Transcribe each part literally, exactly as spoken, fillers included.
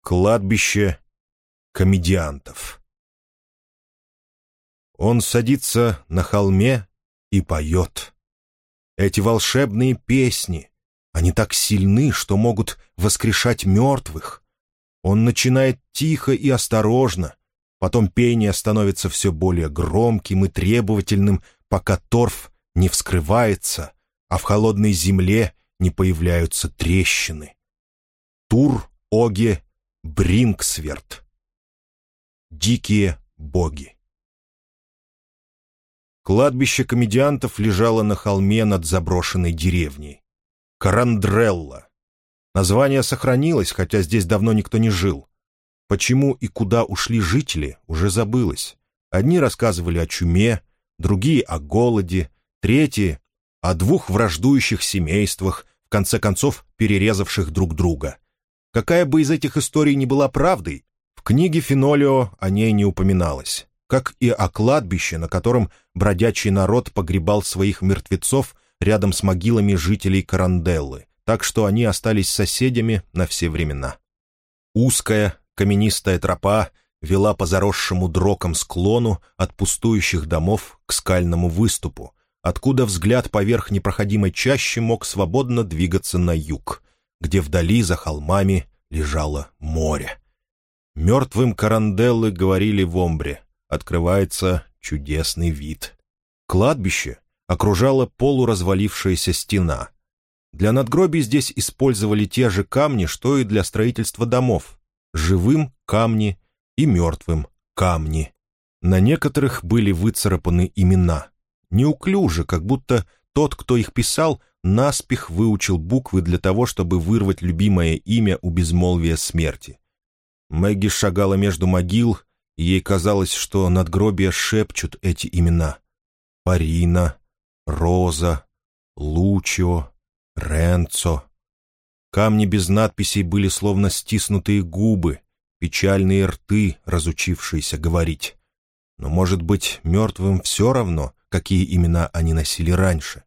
Кладбище комедиантов. Он садится на холме и поет. Эти волшебные песни, они так сильны, что могут воскрешать мертвых. Он начинает тихо и осторожно, потом пение становится все более громким и требовательным, пока торф не вскрывается, а в холодной земле не появляются трещины. Тур-Оге Брингсверт. Дикие боги. Кладбище комедиантов лежало на холме над заброшенной деревней. Карандрелла. Название сохранилось, хотя здесь давно никто не жил. Почему и куда ушли жители, уже забылось. Одни рассказывали о чуме, другие — о голоде, третьи — о двух враждующих семействах, в конце концов перерезавших друг друга. Какая бы из этих историй ни была правдой, в книге Фенолио о ней не упоминалось, как и о кладбище, на котором бродячий народ погребал своих мертвецов рядом с могилами жителей Каранделлы, так что они остались соседями на все времена. Узкая, каменистая тропа вела по заросшему дроком склону от пустующих домов к скальному выступу, откуда взгляд поверх непроходимой чащи мог свободно двигаться на юг, где вдали за холмами лежало море. Мертвым Каранделлы говорили в Омбре: открывается чудесный вид. Кладбище окружала полуразвалившаяся стена. Для надгробий здесь использовали те же камни, что и для строительства домов. Живым — камни и мертвым — камни. На некоторых были выцарапаны имена. Неуклюже, как будто тот, кто их писал, наспех выучил буквы для того, чтобы вырвать любимое имя у безмолвия смерти. Мэгги шагала между могил, и ей казалось, что надгробия шепчут эти имена. Парина, Роза, Лучио, Ренцо. Камни без надписей были словно стиснутые губы, печальные рты, разучившиеся говорить. Но, может быть, мертвым все равно, какие имена они носили раньше.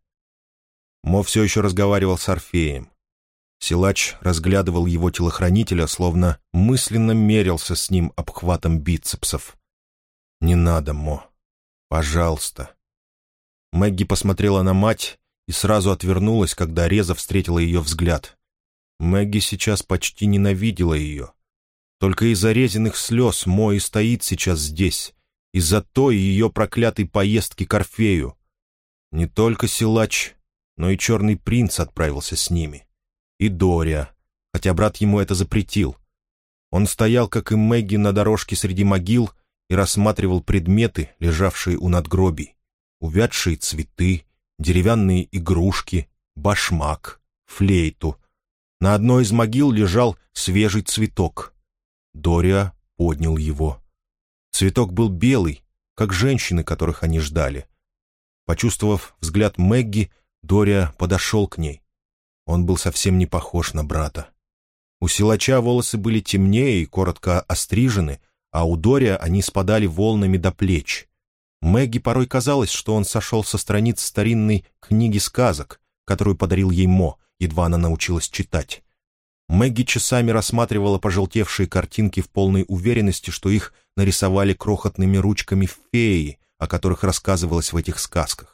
Мо все еще разговаривал с Орфеем. Силач разглядывал его телохранителя, словно мысленно мерился с ним обхватом бицепсов. «Не надо, Мо. Пожалуйста». Мэгги посмотрела на мать и сразу отвернулась, когда Реза встретила ее взгляд. Мэгги сейчас почти ненавидела ее. Только из-за Резиных слез Мо и стоит сейчас здесь, из-за той ее проклятой поездки к Орфею. Не только Силач, но и Черный принц отправился с ними. И Дориа, хотя брат ему это запретил. Он стоял, как и Мэгги, на дорожке среди могил и рассматривал предметы, лежавшие у надгробий. Увядшие цветы, деревянные игрушки, башмак, флейту. На одной из могил лежал свежий цветок. Дориа поднял его. Цветок был белый, как женщины, которых они ждали. Почувствовав взгляд Мэгги, Дориа подошел к ней. Он был совсем не похож на брата. У Силача волосы были темнее и коротко острижены, а у Дориа они спадали волнами до плеч. Мэгги порой казалось, что он сошел со страниц старинной книги сказок, которую подарил ей Мо, едва она научилась читать. Мэгги часами рассматривала пожелтевшие картинки в полной уверенности, что их нарисовали крохотными ручками феи, о которых рассказывалось в этих сказках.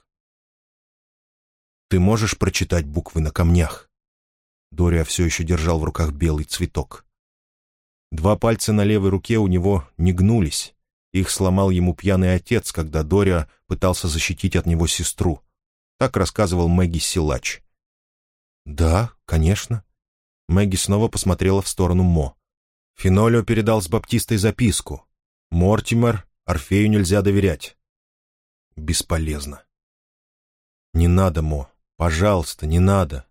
«Ты можешь прочитать буквы на камнях?» Дориа все еще держал в руках белый цветок. Два пальца на левой руке у него не гнулись. Их сломал ему пьяный отец, когда Дориа пытался защитить от него сестру. Так рассказывал Мэгги Силач. «Да, конечно». Мэгги снова посмотрела в сторону Мо. Фенолио передал с Баптистой записку. «Мортимер, Орфею нельзя доверять». «Бесполезно». «Не надо, Мо. Пожалуйста, не надо».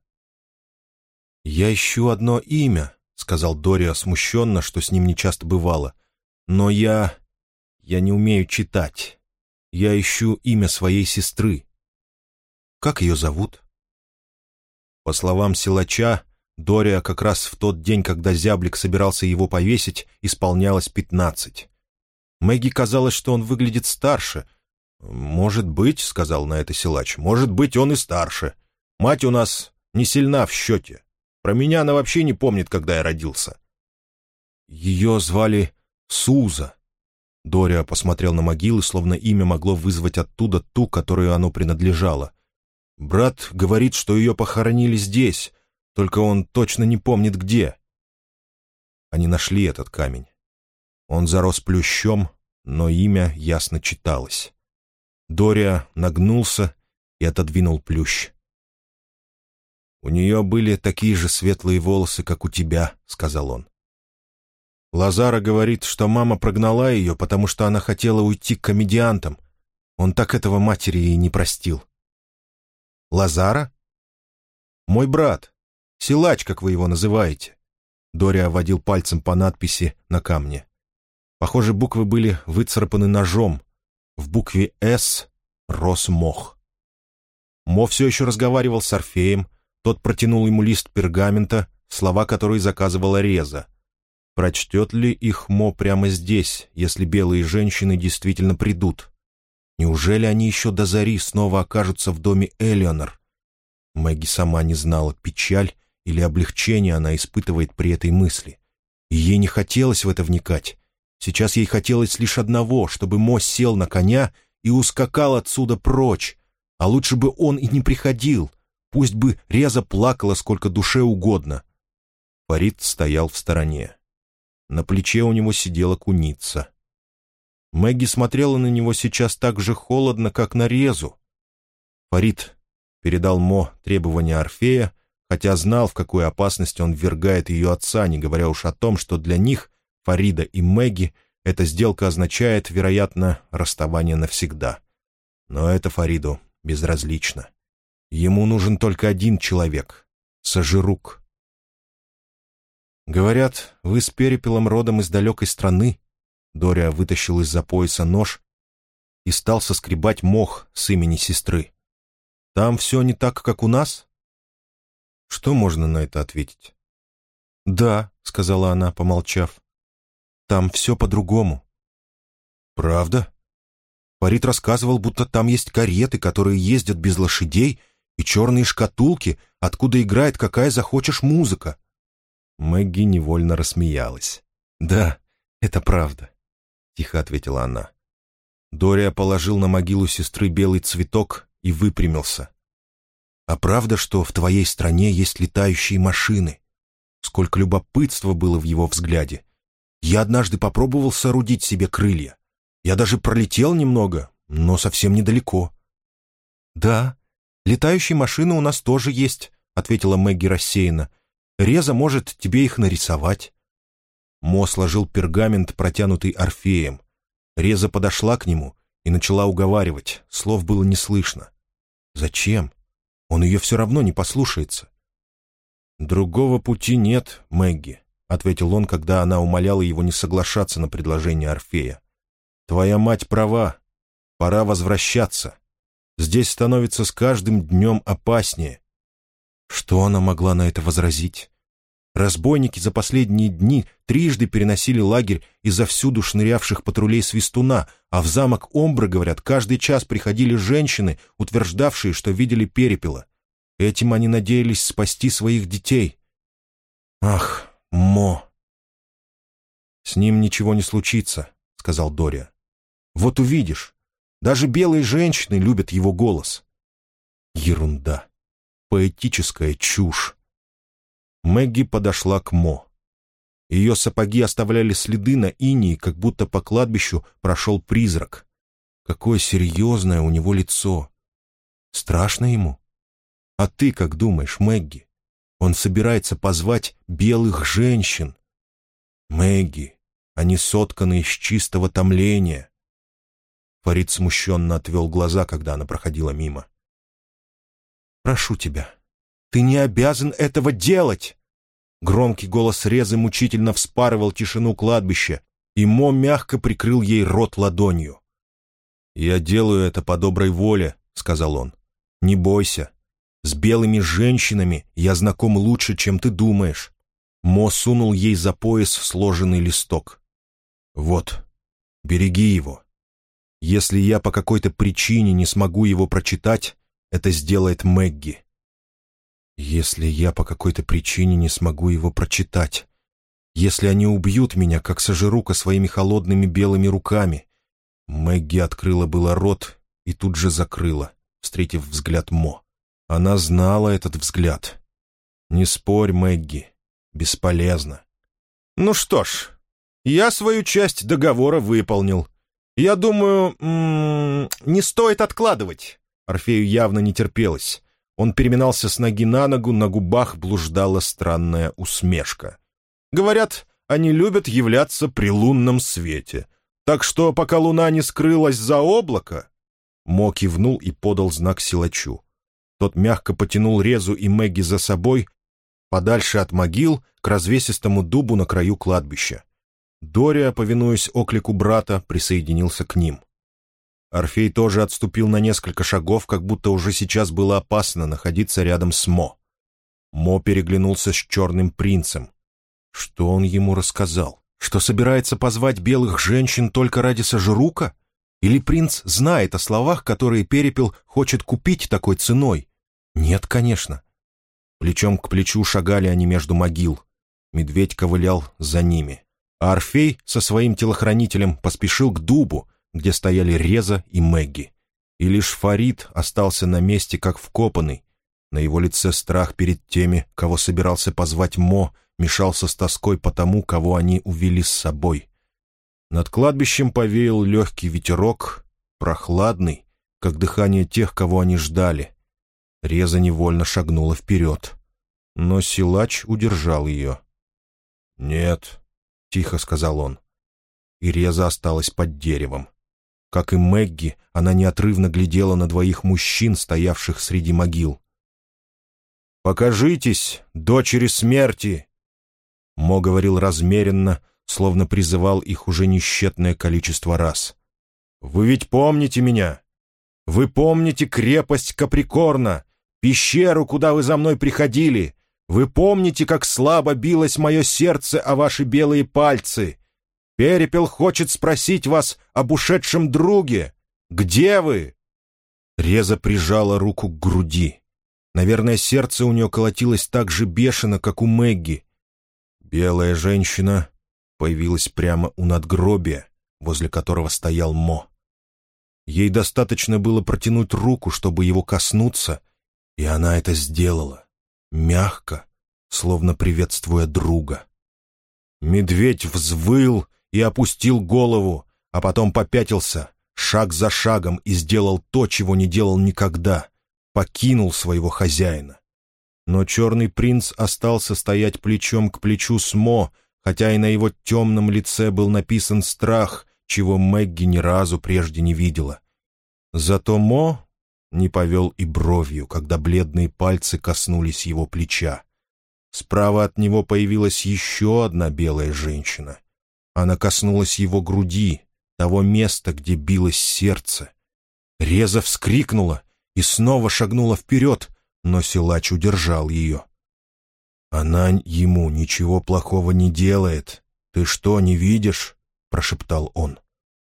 «Я ищу одно имя», — сказал Дориа смущенно, что с ним нечасто бывало. «Но я... я не умею читать. Я ищу имя своей сестры». «Как ее зовут?» По словам Силача, Дориа как раз в тот день, когда зяблик собирался его повесить, исполнялось пятнадцать. Мэгги казалось, что он выглядит старше. «Может быть», — сказал на это Силач, — «может быть, он и старше. Мать у нас не сильна в счете. Про меня она вообще не помнит, когда я родился». ее звали Суза». Дориа посмотрел на могилы, словно имя могло вызвать оттуда ту, которой оно принадлежало. «Брат говорит, что ее похоронили здесь, только он точно не помнит, где». Они нашли этот камень. Он зарос плющом, но имя ясно читалось. Дориа нагнулся и отодвинул плющ. «У нее были такие же светлые волосы, как у тебя», — сказал он. «Лазара говорит, что мама прогнала ее, потому что она хотела уйти к комедиантам. Он так этого матери и не простил». «Лазара?» «Мой брат. Силач, как вы его называете». Дориа водил пальцем по надписи на камне. Похоже, буквы были выцарапаны ножом. В букве «С» рос мох. Мо все еще разговаривал с Орфеем. Тот протянул ему лист пергамента, слова которые заказывала Реза. Прочтет ли их Мо прямо здесь, если белые женщины действительно придут? Неужели они еще до зари снова окажутся в доме Элеонор? Мэгги сама не знала, печаль или облегчение она испытывает при этой мысли. И ей не хотелось в это вникать. Сейчас ей хотелось лишь одного, чтобы Мо сел на коня и ускакал отсюда прочь. А лучше бы он и не приходил. Пусть бы Реза плакала сколько душе угодно. Фарид стоял в стороне. На плече у него сидела куница. Мэгги смотрела на него сейчас так же холодно, как на Резу. Фарид передал Мо требования Орфея, хотя знал, в какую опасность он ввергает ее отца, не говоря уж о том, что для них, Фарида и Мэгги, эта сделка означает, вероятно, расставание навсегда. Но это Фариду безразлично. Ему нужен только один человек — Сажирук. «Говорят, вы с Перепелом родом из далекой страны». Дориа вытащил из-за пояса нож и стал соскребать мох с имени сестры. «Там все не так, как у нас?» Что можно на это ответить? «Да», — сказала она, помолчав. «Там все по-другому». «Правда?» Фарид рассказывал, будто там есть кареты, которые ездят без лошадей, и черные шкатулки, откуда играет какая захочешь музыка. Мэгги невольно рассмеялась. «Да, это правда», — тихо ответила она. Дориа положил на могилу сестры белый цветок и выпрямился. «А правда, что в твоей стране есть летающие машины?» Сколько любопытства было в его взгляде. «Я однажды попробовал соорудить себе крылья. Я даже пролетел немного, но совсем недалеко». «Да, летающие машины у нас тоже есть», — ответила Мэгги рассеянно. «Реза может тебе их нарисовать». Мо сложил пергамент, протянутый Орфеем. Реза подошла к нему и начала уговаривать. Слов было не слышно. «Зачем? Он ее все равно не послушается». «Другого пути нет, Мэгги», — ответил он, когда она умоляла его не соглашаться на предложение Орфея. «Твоя мать права. Пора возвращаться. Здесь становится с каждым днем опаснее». Что она могла на это возразить? Разбойники за последние дни трижды переносили лагерь из-за всюду шнырявших патрулей Свистуна, а в замок Омбры, говорят, каждый час приходили женщины, утверждавшие, что видели Перепела. Этим они надеялись спасти своих детей. «Ах, Мо!» «С ним ничего не случится», — сказал Дориа. «Вот увидишь, даже белые женщины любят его голос». Ерунда. Поэтическая чушь. Мэгги подошла к Мо. Ее сапоги оставляли следы на инии, как будто по кладбищу прошел призрак. Какое серьезное у него лицо. Страшно ему? А ты как думаешь, Мэгги? Он собирается позвать белых женщин. Мэгги, они сотканы из чистого томления. Фарид смущенно отвел глаза, когда она проходила мимо. «Прошу тебя, ты не обязан этого делать!» Громкий голос Резы мучительно вспарывал тишину кладбища, и Мо мягко прикрыл ей рот ладонью. «Я делаю это по доброй воле», — сказал он. «Не бойся. С белыми женщинами я знаком лучше, чем ты думаешь». Мо сунул ей за пояс сложенный листок. «Вот, береги его. Если я по какой-то причине не смогу его прочитать, это сделает Мэгги». «Если я по какой-то причине не смогу его прочитать», Если они убьют меня, как Сажирука, своими холодными белыми руками. Мэгги открыла было рот и тут же закрыла, встретив взгляд Мо. Она знала этот взгляд. «Не спорь, Мэгги. Бесполезно». «Ну что ж, я свою часть договора выполнил. Я думаю, м-м, не стоит откладывать». Орфею явно не терпелось. Он переминался с ноги на ногу, на губах блуждала странная усмешка. «Говорят, они любят являться при лунном свете. Так что, пока луна не скрылась за облако...» Мо кивнул и подал знак силачу. Тот мягко потянул Резу и Мэгги за собой, подальше от могил, к развесистому дубу на краю кладбища. Дориа, повинуясь оклику брата, присоединился к ним. Орфей тоже отступил на несколько шагов, как будто уже сейчас было опасно находиться рядом с Мо. Мо переглянулся с черным принцем. Что он ему рассказал? Что собирается позвать белых женщин только ради Сажирука? Или принц знает о словах, которые Перепел хочет купить такой ценой? Нет, конечно. Плечом к плечу шагали они между могил. Медведь ковылял за ними. А Орфей со своим телохранителем поспешил к дубу, где стояли Реза и Мэгги. И лишь Фарид остался на месте, как вкопанный. На его лице страх перед теми, кого собирался позвать Мо, мешался с тоской по тому, кого они увели с собой. Над кладбищем повеял легкий ветерок, прохладный, как дыхание тех, кого они ждали. Реза невольно шагнула вперед, но силач удержал ее. «Нет», — тихо сказал он. И Реза осталась под деревом. Как и Мэгги, она неотрывно глядела на двоих мужчин, стоявших среди могил. «Покажитесь, дочери смерти!» Мо говорил размеренно, словно призывал их уже несчетное количество раз. «Вы ведь помните меня? Вы помните крепость Каприкорна, пещеру, куда вы за мной приходили? Вы помните, как слабо билось мое сердце о ваши белые пальцы? Перепел хочет спросить вас об ушедшем друге. Где вы?» Реза прижала руку к груди. Наверное, сердце у нее колотилось так же бешено, как у Мэгги. Белая женщина появилась прямо у надгробия, возле которого стоял Мо. Ей достаточно было протянуть руку, чтобы его коснуться, и она это сделала, мягко, словно приветствуя друга. Медведь взвыл и опустил голову, а потом попятился, шаг за шагом, и сделал то, чего не делал никогда — покинул своего хозяина. Но черный принц остался стоять плечом к плечу с Мо, хотя и на его темном лице был написан страх, чего Мэгги ни разу прежде не видела. Зато Мо не повел и бровью, когда бледные пальцы коснулись его плеча. Справа от него появилась еще одна белая женщина. Она коснулась его груди, того места, где билось сердце. Реза вскрикнула и снова шагнула вперед, но силач удержал ее. «Она ему ничего плохого не делает. Ты что, не видишь?» — прошептал он.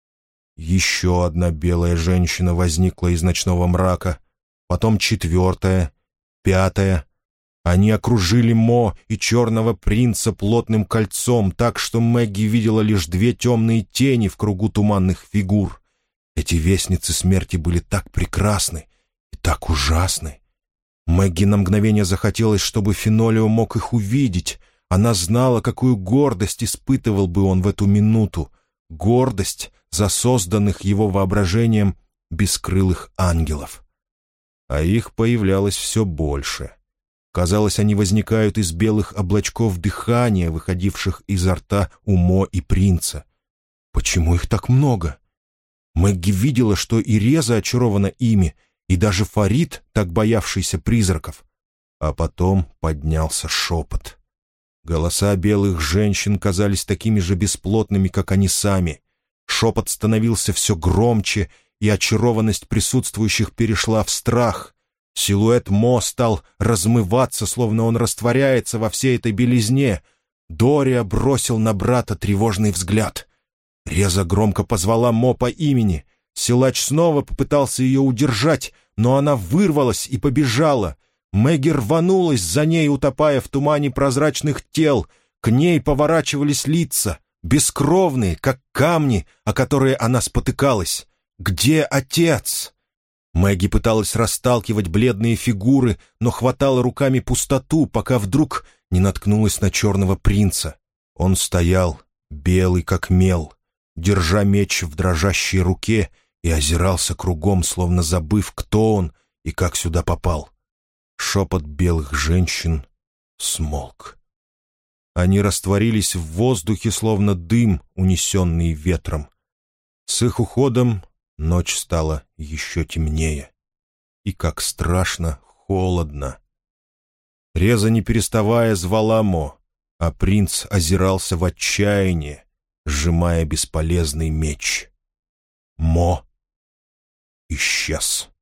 Еще одна белая женщина возникла из ночного мрака, потом четвертая, пятая. Они окружили Мо и черного принца плотным кольцом, так что Мэгги видела лишь две темные тени в кругу туманных фигур. Эти вестницы смерти были так прекрасны и так ужасны. Мэгги на мгновение захотелось, чтобы Фенолио мог их увидеть. Она знала, какую гордость испытывал бы он в эту минуту. Гордость за созданных его воображением бескрылых ангелов. А их появлялось все больше. Казалось, они возникают из белых облачков дыхания, выходивших изо рта у Мо и принца. Почему их так много? Мэгги видела, что и Реза очарована ими, и даже Фарид, так боявшийся призраков. А потом поднялся шепот. Голоса белых женщин казались такими же бесплотными, как они сами. Шепот становился все громче, и очарованность присутствующих перешла в страх. Силуэт Мо стал размываться, словно он растворяется во всей этой белизне. Дориа бросил на брата тревожный взгляд. Реза громко позвала Мо по имени. Силач снова попытался ее удержать, но она вырвалась и побежала. Мэгги рванулась за ней, утопая в тумане прозрачных тел. К ней поворачивались лица, бескровные, как камни, о которые она спотыкалась. «Где отец?» Мэгги пыталась расталкивать бледные фигуры, но хватала руками пустоту, пока вдруг не наткнулась на черного принца. Он стоял, белый как мел, держа меч в дрожащей руке, и озирался кругом, словно забыв, кто он и как сюда попал. Шепот белых женщин смолк. Они растворились в воздухе, словно дым, унесенный ветром. С их уходом ночь стала еще темнее. И как страшно холодно. Реза, не переставая, звала Мо, а принц озирался в отчаянии, сжимая бесполезный меч. Мо исчез.